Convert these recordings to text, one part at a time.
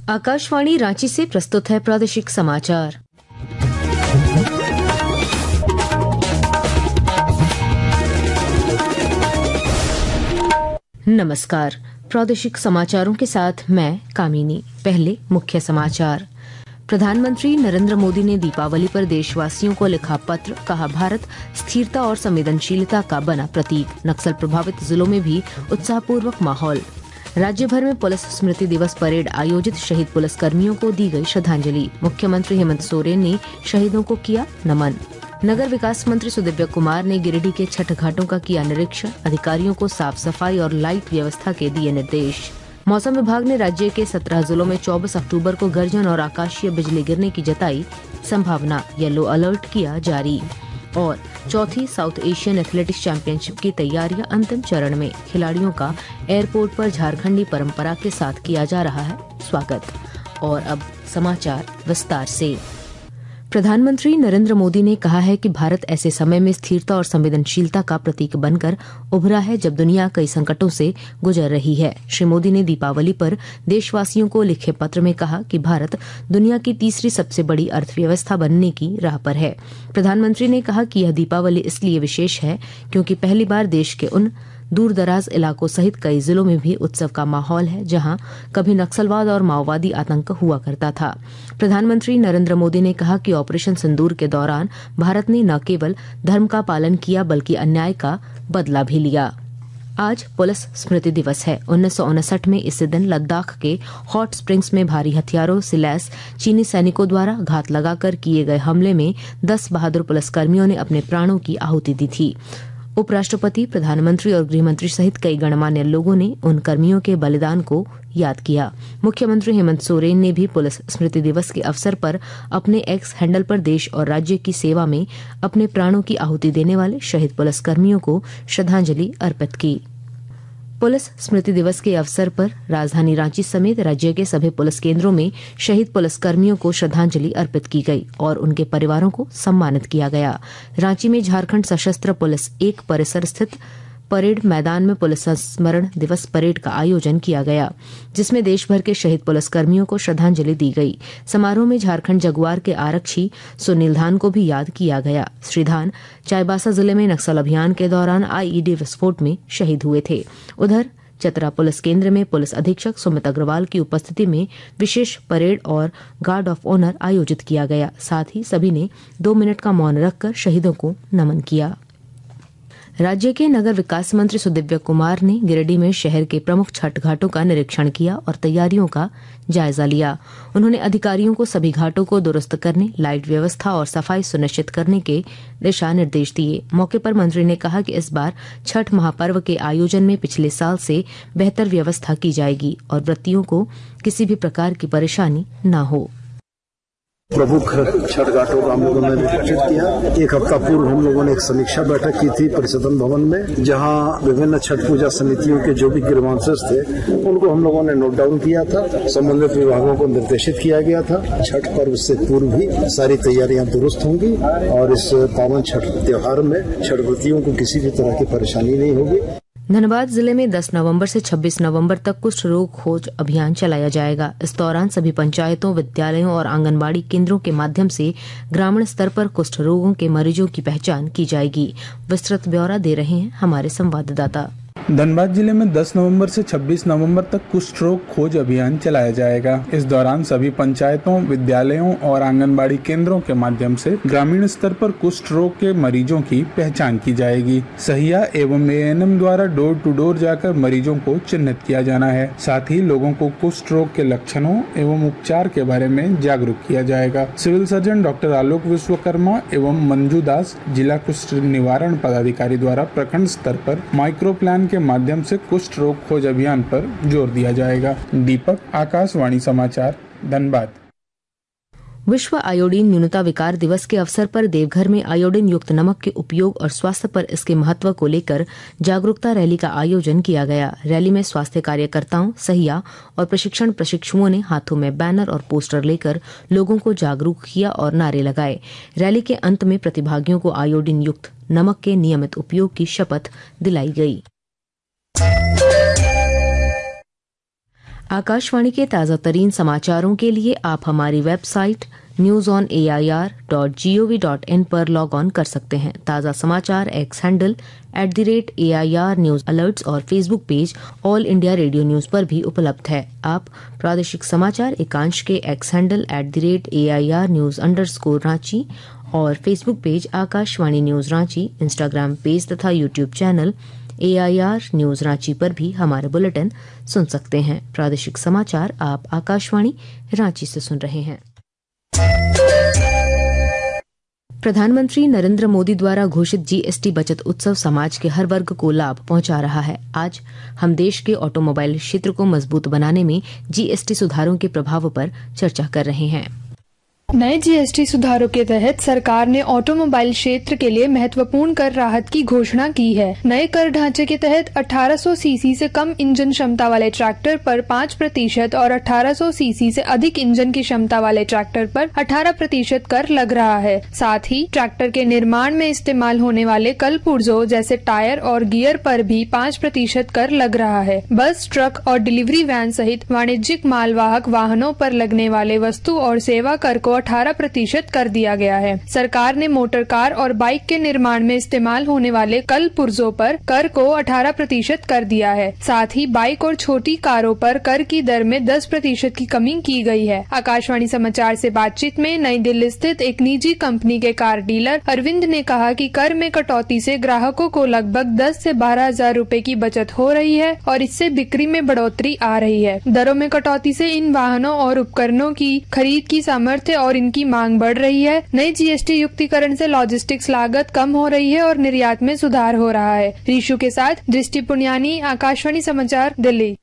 आकाशवाणी रांची से प्रस्तुत है प्रादेशिक समाचार। नमस्कार, प्रादेशिक समाचारों के साथ मैं कामिनी। पहले मुख्य समाचार। प्रधानमंत्री नरेंद्र मोदी ने दीपावली पर देशवासियों को लिखा पत्र, कहा भारत स्थिरता और संवेदनशीलता का बना प्रतीक। नक्सल प्रभावित जिलों में भी उत्साहपूर्वक माहौल। राज्य भर में पुलिस स्मृति दिवस परेड आयोजित, शहीद पुलिस कर्मियों को दी गई श्रद्धांजलि। मुख्यमंत्री हेमंत सोरेन ने शहीदों को किया नमन। नगर विकास मंत्री सुदिव्य कुमार ने गिरिडीह के छठ घाटों का किया निरीक्षण, अधिकारियों को साफ सफाई और लाइट व्यवस्था के दिए निर्देश। मौसम विभाग ने राज्य के 17 जिलों में 24 अक्टूबर को गर्जन और आकाशीय बिजली गिरने की जताई संभावना, येलो अलर्ट किया जारी। और चौथी साउथ एशियन एथलेटिक्स चैंपियनशिप की तैयारियां अंतिम चरण में, खिलाड़ियों का एयरपोर्ट पर झारखंडी परंपरा के साथ किया जा रहा है स्वागत। और अब समाचार विस्तार से। प्रधानमंत्री नरेंद्र मोदी ने कहा है कि भारत ऐसे समय में स्थिरता और संवेदनशीलता का प्रतीक बनकर उभरा है जब दुनिया कई संकटों से गुजर रही है। श्री मोदी ने दीपावली पर देशवासियों को लिखे पत्र में कहा कि भारत दुनिया की तीसरी सबसे बड़ी अर्थव्यवस्था बनने की राह पर है। प्रधानमंत्री ने कहा कि यह दीपावली इसलिए विशेष है क्योंकि पहली बार देश के उन दूर दराज इलाकों सहित कई जिलों में भी उत्सव का माहौल है जहां कभी नक्सलवाद और माओवादी आतंक हुआ करता था। प्रधानमंत्री नरेंद्र मोदी ने कहा कि ऑपरेशन सिंदूर के दौरान भारत ने न केवल धर्म का पालन किया बल्कि अन्याय का बदला भी लिया। आज पुलिस स्मृति दिवस है। 1959 में इसी दिन लद्दाख के हॉट स्प्रिंग्स में भारी हथियारों से लैस चीनी सैनिकों द्वारा घात लगाकर किए गए हमले में 10 बहादुर पुलिसकर्मियों ने अपने प्राणों की आहुति दी थी। उपराष्ट्रपति, प्रधानमंत्री और गृहमंत्री सहित कई गणमान्य लोगों ने उन कर्मियों के बलिदान को याद किया। मुख्यमंत्री हेमंत सोरेन ने भी पुलिस स्मृति दिवस के अवसर पर अपने एक्स हैंडल पर देश और राज्य की सेवा में अपने प्राणों की आहुति देने वाले शहीद पुलिसकर्मियों को श्रद्धांजलि अर्पित की। पुलिस स्मृति दिवस के अवसर पर राजधानी रांची समेत राज्य के सभी पुलिस केंद्रों में शहीद पुलिसकर्मियों को श्रद्धांजलि अर्पित की गई और उनके परिवारों को सम्मानित किया गया। रांची में झारखंड सशस्त्र पुलिस 1 परिसर स्थित परेड मैदान में पुलिस संस्मरण दिवस परेड का आयोजन किया गया, जिसमें देश भर के शहीद पुलिसकर्मियों को श्रद्धांजलि दी गई। समारोह में झारखंड जगुआर के आरक्षी सुनील धान को भी याद किया गया। श्री धान चाईबासा जिले में नक्सल अभियान के दौरान आईईडी विस्फोट में शहीद हुए थे। उधर चतरा पुलिस केंद्र में पुलिस अधीक्षक सुमित अग्रवाल की उपस्थिति में विशेष परेड और गार्ड ऑफ ऑनर आयोजित किया गया। साथ ही सभी ने 2 मिनट का मौन रखकर शहीदों को नमन किया। राज्य के नगर विकास मंत्री सुदिव्य कुमार ने गिरिडीह में शहर के प्रमुख छठ घाटों का निरीक्षण किया और तैयारियों का जायजा लिया। उन्होंने अधिकारियों को सभी घाटों को दुरुस्त करने, लाइट व्यवस्था और सफाई सुनिश्चित करने के दिशा निर्देश दिए। मौके पर मंत्री ने कहा कि इस बार छठ महापर्व के आयोजन में पिछले साल से बेहतर व्यवस्था की जाएगी और व्रतियों को किसी भी प्रकार की परेशानी न हो। प्रमुख छठ घाटों का हम लोगों ने निरीक्षण किया। 1 हफ्ता पूर्व हम लोगों ने एक समीक्षा बैठक की थी परिसदन भवन में, जहां विभिन्न छठ पूजा समितियों के जो भी ग्रीवांसेस थे उनको हम लोगों ने नोट डाउन किया था। संबंधित विभागों को निर्देशित किया गया था छठ पर्व से पूर्व भी सारी तैयारियां दुरुस्त होंगी और इस पावन छठ त्योहार में छठ व्रतियों को किसी भी तरह की परेशानी नहीं होगी। धनबाद जिले में 10 नवंबर से 26 नवंबर तक कुष्ठ रोग खोज अभियान चलाया जाएगा। इस दौरान सभी पंचायतों, विद्यालयों और आंगनबाड़ी केंद्रों के माध्यम से ग्रामीण स्तर पर कुष्ठ रोगों के मरीजों की पहचान की जाएगी। विस्तृत ब्यौरा दे रहे हैं हमारे संवाददाता। धनबाद जिले में 10 नवंबर से 26 नवंबर तक कुष्ठ रोग खोज अभियान चलाया जाएगा। इस दौरान सभी पंचायतों, विद्यालयों और आंगनबाड़ी केंद्रों के माध्यम से ग्रामीण स्तर पर कुष्ठ रोग के मरीजों की पहचान की जाएगी। सहिया एवं एएनएम द्वारा डोर टू डोर जाकर मरीजों को चिन्हित किया जाना है। साथ ही लोगों को कुष्ठ रोग के लक्षणों एवं उपचार के बारे में जागरूक किया जाएगा। Civil surgeon doctor Alok Vishwakarma एवं मंजू दास, जिला कुष्ठ निवारण पदाधिकारी द्वारा प्रखंड स्तर पर माइक्रो प्लान के माध्यम से कुष्ठ रोग खोज अभियान पर जोर दिया जाएगा। दीपक, आकाशवाणी समाचार, धनबाद। विश्व आयोडीन न्यूनता विकार दिवस के अवसर पर देवघर में आयोडीन युक्त नमक के उपयोग और स्वास्थ्य पर इसके महत्व को लेकर जागरूकता रैली का आयोजन किया गया। रैली में स्वास्थ्य कार्यकर्ताओं, सहिया और प्रशिक्षुओं ने हाथों में बैनर और पोस्टर लेकर लोगों को जागरूक किया और नारे लगाए। रैली के अंत में प्रतिभागियों को आयोडीन युक्त नमक के नियमित उपयोग की शपथ दिलाई गई। आकाशवाणी के ताज़ा तरीन समाचारों के लिए आप हमारी वेबसाइट newsonair.gov.in पर लॉग ऑन कर सकते हैं। ताज़ा समाचार X handle @AIR news alerts और Facebook page all India radio news पर भी उपलब्ध है। आप प्रादेशिक समाचार एकांश के X handle @AIR news _Ranchi और Facebook page Akashvani news Ranchi, Instagram page तथा YouTube channel AIR news Ranchi पर भी हमारे बुलेटिन सुन सकते हैं। प्रादेशिक समाचार आप आकाशवाणी रांची से सुन रहे हैं। प्रधानमंत्री नरेंद्र मोदी द्वारा घोषित GST बचत उत्सव समाज के हर वर्ग को लाभ पहुंचा रहा है। आज हम देश के ऑटोमोबाइल क्षेत्र को मजबूत बनाने में GST सुधारों के प्रभाव पर चर्चा कर रहे हैं। नए GST सुधारों के तहत सरकार ने ऑटोमोबाइल क्षेत्र के लिए महत्वपूर्ण कर राहत की घोषणा की है। नए कर ढांचे के तहत 1800 सीसी से कम इंजन क्षमता वाले ट्रैक्टर पर 5% और 1800 सीसी से अधिक इंजन की क्षमता वाले ट्रैक्टर पर 18% कर लग रहा है। साथ ही ट्रैक्टर के निर्माण में इस्तेमाल होने वाले कल पुर्जों जैसे टायर और गियर पर भी 5% कर लग रहा है। बस, ट्रक और डिलीवरी वैन सहित वाणिज्यिक मालवाहक वाहनों पर लगने वाले वस्तु और सेवा कर को 18% कर दिया गया है। सरकार ने मोटर कार और बाइक के निर्माण में इस्तेमाल होने वाले कल पुर्जों पर कर को 18% कर दिया है। साथ ही बाइक और छोटी कारों पर कर की दर में 10% की कमी की गई है। आकाशवाणी समाचार से बातचीत में नई दिल्ली स्थित एक निजी कंपनी के कार डीलर अरविंद ने कहा कि कर में कटौती से ग्राहकों को लगभग 10 से 12 हजार रूपए की बचत हो रही है और इससे बिक्री में बढ़ोतरी आ रही है। दरों में कटौती से इन वाहनों और उपकरणों की खरीद की सामर्थ्य और इनकी मांग बढ़ रही है। नई GST युक्तिकरण से लॉजिस्टिक्स लागत कम हो रही है और निर्यात में सुधार हो रहा है। ऋषु के साथ दृष्टि पुनियानी, आकाशवाणी समाचार, दिल्ली।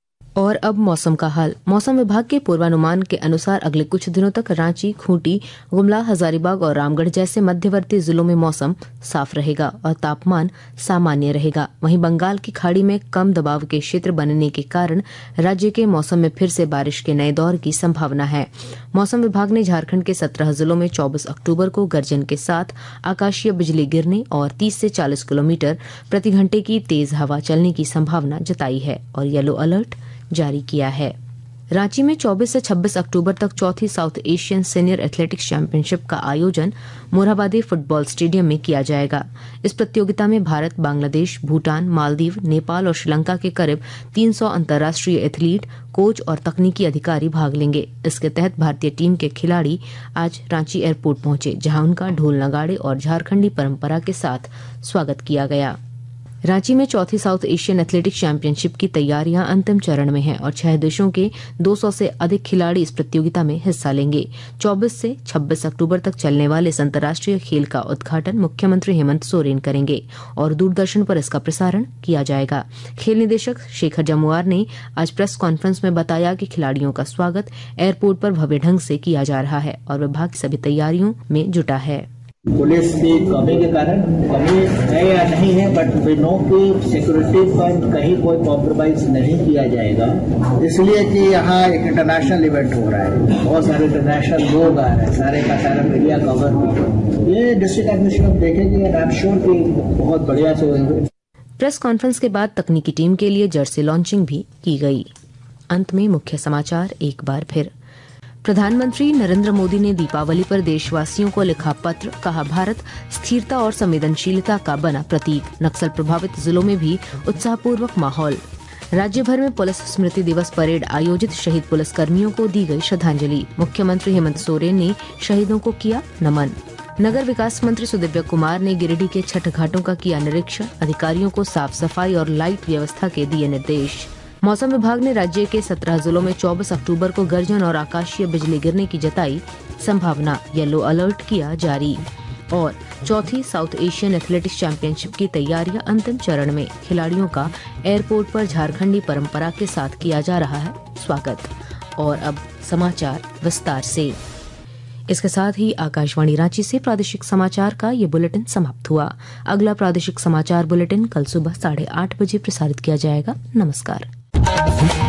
और अब मौसम का हाल। मौसम विभाग के पूर्वानुमान के अनुसार अगले कुछ दिनों तक रांची, खूंटी, गुमला, हजारीबाग और रामगढ़ जैसे मध्यवर्ती जिलों में मौसम साफ रहेगा और तापमान सामान्य रहेगा। वहीं बंगाल की खाड़ी में कम दबाव के क्षेत्र बनने के कारण राज्य के मौसम में फिर से बारिश के नए दौर की संभावना है। मौसम विभाग ने झारखंड के 17 जिलों में 24 अक्टूबर को गर्जन के साथ आकाशीय बिजली गिरने और 30 से 40 किलोमीटर प्रति घंटे की तेज हवा चलने की संभावना जताई है और येलो अलर्ट जारी किया है। रांची में 24 से 26 अक्टूबर तक चौथी South Asian senior athletics championship का आयोजन मोरहाबादी फुटबॉल स्टेडियम में किया जाएगा। इस प्रतियोगिता में भारत, बांग्लादेश, भूटान, मालदीव, नेपाल और श्रीलंका के करीब 300 अंतर्राष्ट्रीय एथलीट, कोच और तकनीकी अधिकारी भाग लेंगे। इसके तहत भारतीय टीम के खिलाड़ी आज रांची एयरपोर्ट पहुंचे, जहां उनका ढोल नगाड़े और झारखंडी परंपरा के साथ स्वागत किया गया। रांची में चौथी साउथ एशियन एथलेटिक्स चैंपियनशिप की तैयारियां अंतिम चरण में हैं और 6 देशों के 200 से अधिक खिलाड़ी इस प्रतियोगिता में हिस्सा लेंगे। 24 से 26 अक्टूबर तक चलने वाले इस अंतर्राष्ट्रीय खेल का उद्घाटन मुख्यमंत्री हेमंत सोरेन करेंगे और दूरदर्शन पर इसका प्रसारण किया जाएगा। खेल निदेशक शेखर जमुआर ने आज प्रेस कॉन्फ्रेंस में बताया कि खिलाड़ियों का स्वागत एयरपोर्ट पर भव्य ढंग से किया जा रहा है और विभाग सभी तैयारियों में जुटा है। पुलिस की कमी के कारण, कमी है या नहीं है, बट वी नो कि सिक्योरिटी पर कहीं कोई कॉम्प्रोमाइज नहीं किया जाएगा, इसलिए कि यहाँ एक इंटरनेशनल इवेंट हो रहा है, बहुत सारे इंटरनेशनल लोग आ रहे हैं, सारे का सारा मीडिया कवर भी, ये डिस्ट्रिक्ट एडमिनिस्ट्रेशन देखेंगे एंड आई एम श्योर कि बहुत बढ़िया से होंगे। प्रेस कॉन्फ्रेंस के बाद तकनीकी टीम के लिए जर्सी लॉन्चिंग भी की गई। अंत में मुख्य समाचार एक बार फिर। प्रधानमंत्री नरेंद्र मोदी ने दीपावली पर देशवासियों को लिखा पत्र, कहा भारत स्थिरता और संवेदनशीलता का बना प्रतीक। नक्सल प्रभावित जिलों में भी उत्साहपूर्वक माहौल। राज्य भर में पुलिस स्मृति दिवस परेड आयोजित, शहीद पुलिसकर्मियों को दी गई श्रद्धांजलि। मुख्यमंत्री हेमंत सोरेन ने शहीदों को किया नमन। नगर विकास मंत्री सुदिव्य कुमार ने गिरिडीह के छठ घाटों का किया निरीक्षण, अधिकारियों को साफ सफाई और लाइट व्यवस्था के दिए निर्देश। मौसम विभाग ने राज्य के 17 जिलों में 24 अक्टूबर को गर्जन और आकाशीय बिजली गिरने की जताई संभावना, येलो अलर्ट किया जारी। और चौथी साउथ एशियन एथलेटिक्स चैंपियनशिप की तैयारियां अंतिम चरण में, खिलाड़ियों का एयरपोर्ट पर झारखंडी परंपरा के साथ किया जा रहा है स्वागत। और अब समाचार विस्तार से। इसके साथ ही आकाशवाणी रांची से प्रादेशिक समाचार का ये बुलेटिन समाप्त हुआ। अगला प्रादेशिक समाचार बुलेटिन कल सुबह 8:30 बजे प्रसारित किया जाएगा। नमस्कार।